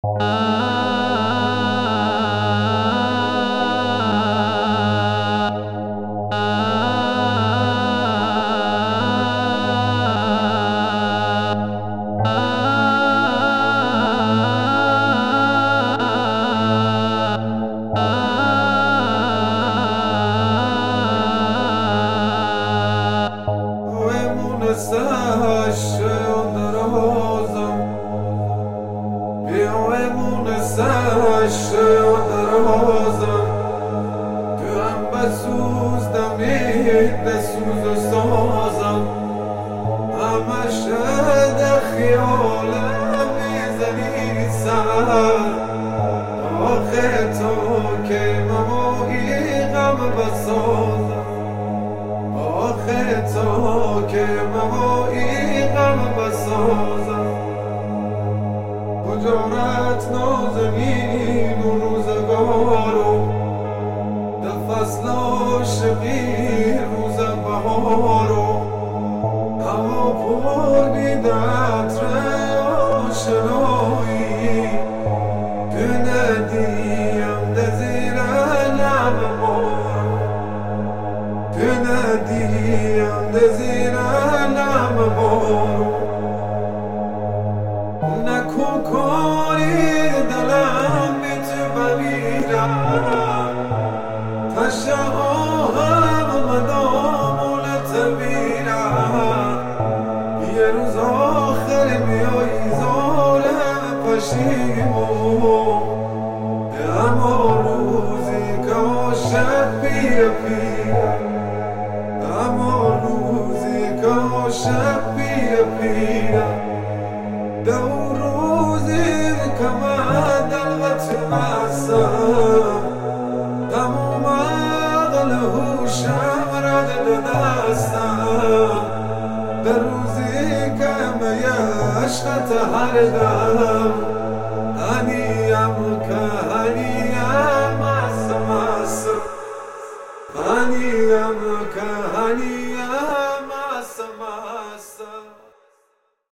بسوز و سازم همش در خیالم میزنی سر آخه تو که ممایی غم بسازم آخه تو که ممایی غم بسازم کجارت نازنین و روزگارو در فصل عاشقی روز بهارو هوا پر دیده عطر آشنایی تو ندیم ده زیر لب بارو تو ندیم ده زیر لب بارو نکن کاری دلم بی تو بمیرم تشه آهم مدامونت بیرم یه روز آخر بیایی ظالم پشیمون اما روزی که عاشق پیرم اما روزی که عاشق پیرم دو روزی که من دلغت مستم تمام عقل هوشم رد دستم به روزی که می عشقت هر دم هنیم که هنیم مست مست هنیم که هنیم